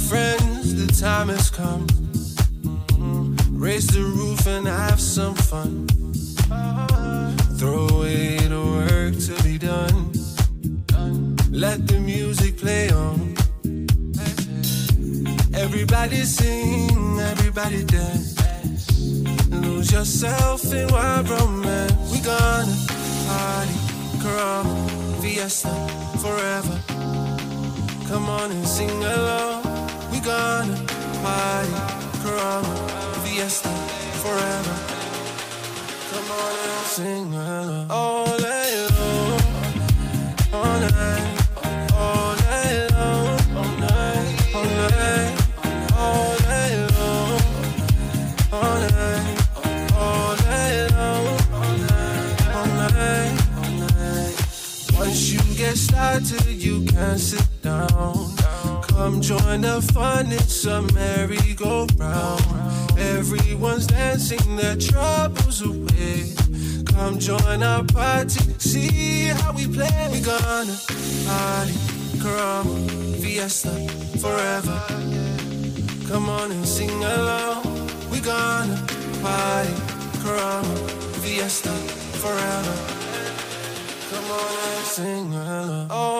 friends, the time has come. Raise the roof and have some fun. Throw away the work to be done. Let the music play on. Everybody sing, everybody dance. Lose yourself in wild romance. We gonna party, caramba, fiesta, forever. Come on and sing along. We gonna party, caramba, fiesta, forever. Come on and sing along. All night long, all night, all night long, all night, all night, all night long, all night, all night long, all night, all night. Once you get started, you can't sit down. Come join the fun, it's a merry-go-round. Everyone's dancing their troubles away. Come join our party, see how we play. We gonna party, caramba, fiesta, forever. Come on and sing along. We gonna party, caramba, fiesta, forever. Come on and sing along.